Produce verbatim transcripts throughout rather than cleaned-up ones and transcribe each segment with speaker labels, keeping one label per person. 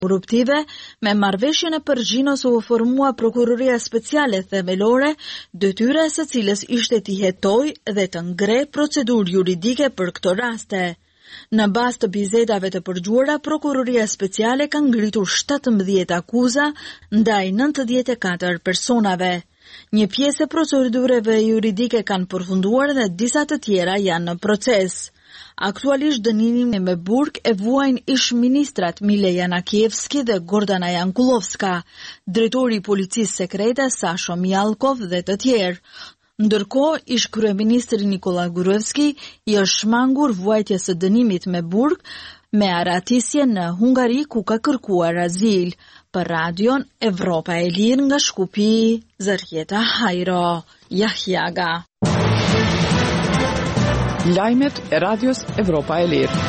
Speaker 1: korruptive, me marrëveshjen e Pergjinos u formua Prokuroria Speciale Themelore, detyra e së cilës ishte t'i hetojë dhe të ngre procedurë juridike për këto raste. Në bazë të bisedave të përgjuara, Prokuroria Speciale ka ngritur shtatëmbëdhjetë akuza ndaj nëntëdhjetë e katër personave. Një pjesë e procedurave juridike kanë përfunduar dhe disa të tjera janë në proces. Aktualisht dënimin me burg e vuajnë ish ministrat Mile Janakievski dhe Gordana Jankulovska, drejtori i policisë sekrete Sasho Mjalkov dhe të tjerë. Ndërkohë, ish kryeministri Nikola Gruevski i është shmangur vuajtjes së dënimit me burg me aratisje në Hungari ku ka kërkuar azil. Për radion Evropa e Lirë nga Shkupi, Zërjeta Hajro, Jahjaga.
Speaker 2: Lajmet e radios Evropa e Lirë.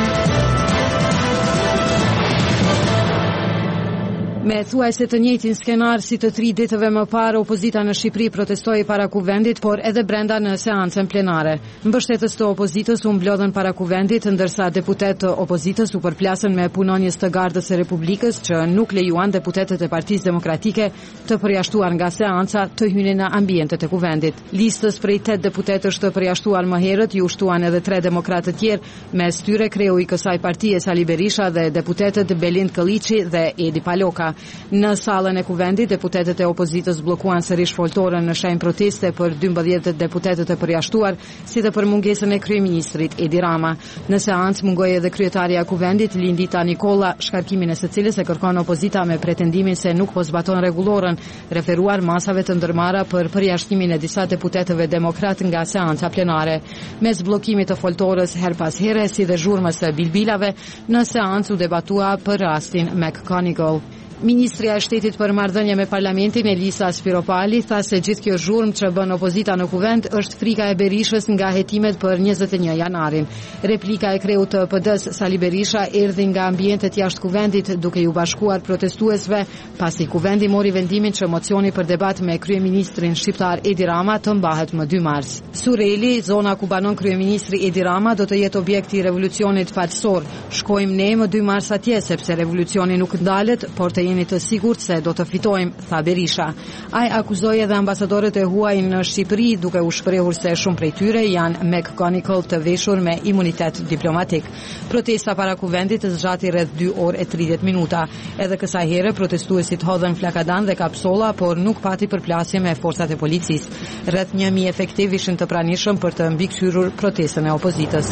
Speaker 3: Me thuajse të njëjtin skenar si të tri ditëve më parë, opozita në Shqipëri protestoi para kuvendit, por edhe brenda në seancën plenare. Mbështetës të opozitës u mblodhen para kuvendit, ndërsa deputet të opozitës u përplasën me punonjës të Gardës së Republikës që nuk lejuan deputetët e Partisë Demokratike të përjashtuar nga seanca të hynin në ambientet e kuvendit. Listës prej tetë deputetësh të përjashtuar më herët ju shtuan edhe tre demokratë të tjerë, mes tyre kreu i kësaj partie Sali Berisha dhe deputetët Belind Kolliçi dhe Edi Paloka. Në sallën e kuvendit, deputetët e opozitës bllokuan sërish foltorën në shenjë proteste për dymbëdhjetë deputetët e përjashtuar, si dhe për mungesën e kryeministrit Edi Rama. Në seancë mungoi edhe kryetaria e kuvendit Lindita Nikolla, shkarkimin e së cilës e kërkon opozita me pretendimin se nuk po zbaton rregullorën, referuar masave të ndërmarra për përjashtimin e disa deputetëve demokrat nga seanca plenare. Mes bllokimit të foltorës her pas here, si dhe zhurmës së bilbilave, në seancë u debatua për rastin McGonigal. Ministria e Shtetit për marrëdhënie me Parlamentin Elisa Spiropali tha se gjithë kjo zhurmë që bën opozita në kuvend është frika e Berishës nga hetimet për njëzet e një janarin. Replika e kreut të P D-s Sali Berisha erdhi nga ambientet jashtë kuvendit duke ju bashkuar protestuesve pasi kuvendi mori vendimin që mocioni për debat me kryeministrin shqiptar Edi Rama të mbahet më dy mars. Sureli, zona ku banon kryeministri Edi Rama, do të jetë objekt i revolucionit fatësor. Shkojmë ne më dy mars atje sepse revolucioni nuk ndalet, por të jeni të sigurt se do të fitojmë, tha Berisha. Ai akuzoi edhe ambasadorët e huaj në Shqipëri duke u shprehur se shumë prej tyre janë McGonigal të veshur me imunitet diplomatik. Protesta para kuvendit zgjati rreth dy orë e tridhjetë minuta. Edhe kësaj here protestuesit hodhën flakadan dhe kapsolla, por nuk pati përplasje me forcat e policisë. Rreth një mijë efektiv ishin të pranishëm për të mbikëqyrur protestën e opozitës.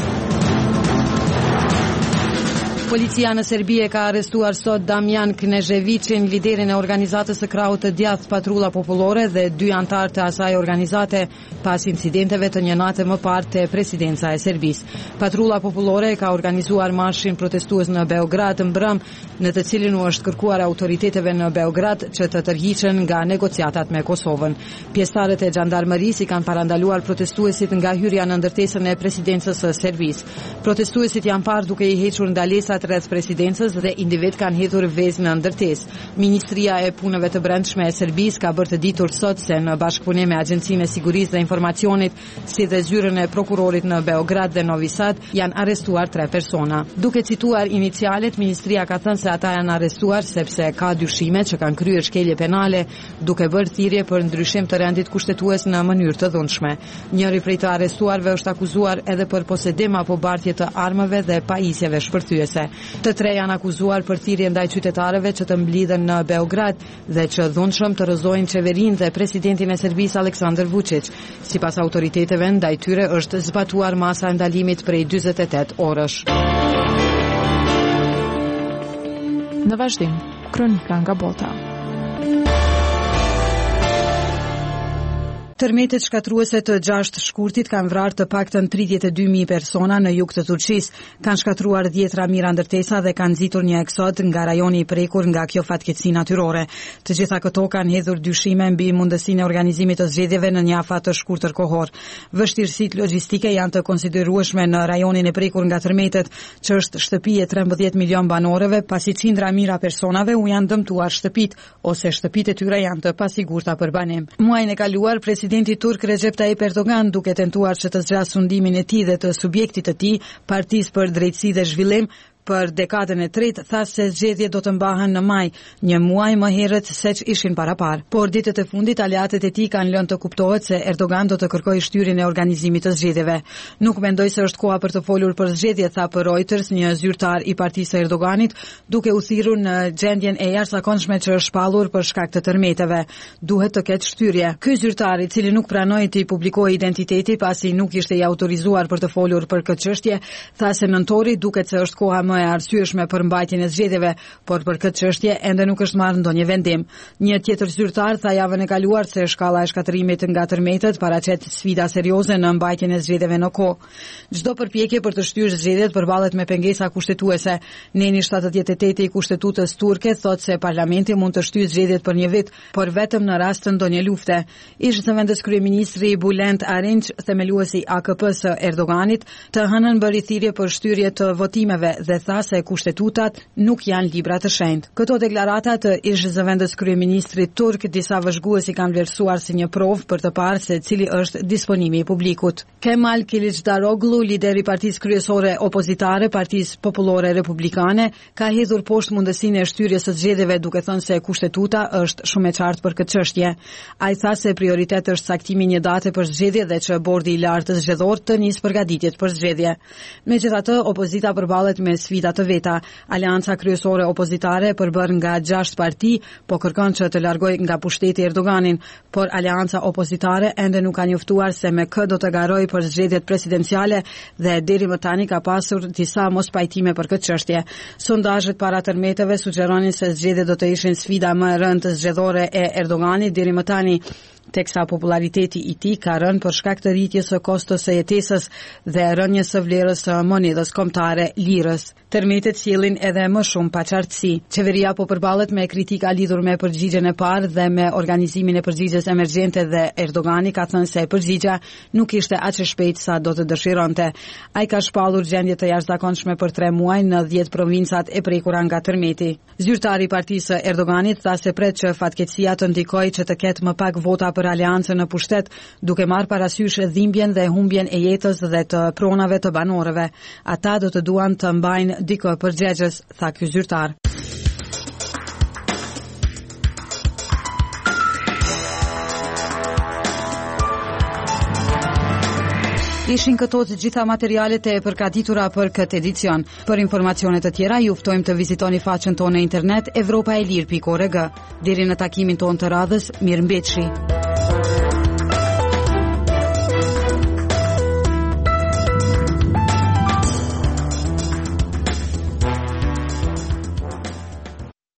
Speaker 3: Policia në Serbi e ka arrestuar sot Damjan Kneževićin, liderin e organizatës së krahut të djathtë Patrulla Popullore dhe dy antar të asaj organizate pas incidenteve të një nate më parë te presidenca e Serbisë. Patrulla Popullore ka organizuar marshin protestues në Beograd mbrëm, në të cilin u është kërkuar autoriteteve në Beograd që të tërhiqen nga negociatat me Kosovën. Pjesëtarët e xhandarmerisë i kanë parandaluar protestuesit nga hyrja në ndërtesën e presidencës së Serbisë. Protestuesit janë parë duke i hequr ndalesat rreth presidencës dhe individ kanë hedhur vezë në ndërtesë. Ministria e Punëve të Brendshme e Serbisë ka bërë të ditur sot se në bashkëpunim me Agjencinë e Sigurisë dhe Informacionit, si dhe zyrën e prokurorit në Beograd dhe Novi Sad, janë arrestuar tre persona. Duke cituar inicialet, ministria ka thënë se ata janë arrestuar sepse ka dyshime që kanë kryer shkelje penale, duke bërë thirrje për ndryshim të rendit kushtetues në mënyrë të dhunshme. Njëri prej të arrestuarve është akuzuar edhe për posedim apo bartje të armëve dhe pajisjeve shpërthyese. Të tre janë akuzuar për thirrje ndaj qytetarëve që të mblidhen në Beograd dhe që dhunshëm të rrëzojnë qeverinë dhe presidentin e Serbisë Aleksandar Vučić. Sipas autoriteteve, ndaj tyre është zbatuar masa e ndalimit prej dyzet e tetë orësh.
Speaker 2: Në vazhdim, kronika nga bota.
Speaker 3: Tërmetet shkatruese të gjashtë shkurtit kanë vrarë të paktën tridhjetë e dy mijë persona në jug të Turqisë, kanë shkatruar dhjetra mijëra ndërtesa dhe kanë nxitur një eksod nga rajoni i prekur nga kjo fatkeqësi natyrore. Të gjitha këto kanë hedhur dyshime mbi mundësinë e organizimit të zgjedhjeve në një afat të shkurtër kohor. Vështirësitë logjistike janë të konsiderueshme në rajonin e prekur nga tërmetet, që është shtëpi e trembëdhjetë milion banorëve, pasi qindra mijëra personave u janë dëmtuar shtëpitë ose shtëpitë e tyre janë të pasigurta për banim. Muajin e kaluar, Presidenti turk Recep Tayyip Erdogan, duke tentuar që të zgjasë sundimin e tij dhe të subjektit të tij, Partisë për Drejtësi dhe Zhvillim, për dekadën e tretë tha se zgjedhjet do të mbahen në maj, një muaj më herët se që ishin parapar. Por ditët e fundit aleatët e tij kanë lënë të kuptohet se Erdogan do të kërkojë shtyrjen e organizimit të zgjedhjeve. Nuk mendoj se është koha për të folur për zgjedhje, tha për Reuters një zyrtar i partisë së Erdoganit, duke u thirrur në gjendjen e jashtëzakonshme që është shpallur për shkak të tërmeteve. Duhet të ketë shtyrje. Ky zyrtar, i cili nuk pranoi të publikojë identiteti pasi nuk ishte i autorizuar për të folur për këtë çështje, tha se nëntori duket se është koha më e arsyeshme për mbajtjen e zgjedhjeve, por për këtë çështje ende nuk është marrë ndonjë vendim. Një tjetër zyrtar tha javën e kaluar se shkalla e shkatërimit nga tërmetët paraqet sfida serioze në mbajtjen e zgjedhjeve në kohë. Çdo përpjekje për të shtyrë zgjedhjet përballet me pengesa kushtetuese. Neni shtatëdhjetë e tetë i kushtetutës turke thotë se parlamenti mund të shtyjë zgjedhjet për një vit, por vetëm në rast të ndonjë lufte. Ish zëvendës kryeministri Bülent Arınç, themeluesi A K P së Erdoganit, të hënën bëri thirrje për shtyrje të votimeve dhe tha se kushtetutat nuk janë libra të shenjtë. Këto deklarata të ish zëvendës kryeministrit turk disa vëzhguesi kanë vlerësuar si një provë për të parë se cili është disponimi i publikut. Kemal Kılıçdaroğlu, lideri i partisë kryesore opozitare, Partisë Popullore Republikane, ka hedhur poshtë mundësinë e shtyrjes së zgjedhjeve duke thënë se kushtetuta është shumë e qartë për këtë çështje. Ai tha se prioritet është saktimi një date për zgjedhje dhe që bordi i lartë zgjedhor të nisë përgatitjet për zgjedhje. Megjithatë, opozita përballet me sfida të veta. Aleanca kryesore opozitare përbër nga gjashtë parti, po kërkon që të largojë nga pushteti Erdoganin, por aleanca opozitare ende nuk ka njoftuar se me kë do të garojë për zgjedhjet presidenciale dhe deri më tani ka pasur disa mospajtime për këtë çështje. Sondazhet para tërmeteve sugjeronin se zgjedhjet do të ishin sfida më e rëndë zgjedhore e Erdoganit deri më tani, teksa populariteti i tij ka rënë për shkak të rritjes së kostos së jetesës dhe rënjes së vlerës së monedhës kombëtare lirës. Tërmetet sjellin edhe më shumë paqartësi. Qeveria po përballet me kritika lidhur me përgjigjen e parë dhe me organizimin e përgjigjes emergjente dhe Erdogani ka thënë se përgjigja nuk ishte aq e shpejtë sa do të dëshironte. Ai ka shpallur gjendje të jashtëzakonshme për tre muaj në dhjetë provincat e prekura nga tërmeti. Zyrtari i partisë së Erdoganit tha se pret që fatkeqësia të ndikojë që të ketë më pak vota për aleancën në pushtet, duke marrë parasysh dhimbjen dhe humbjen e jetës dhe të pronave të banorëve. Ata do të duan të mbajnë dikë përgjegjës, tha ky zyrtar. Ishin këto të gjitha materialet e përgatitura për këtë edicion. Për informacione të tjera, ju ftojmë të vizitoni faqen tonë në internet evropaelir pikë org. Deri në takimin tonë të radhës, mirëmbëjtje.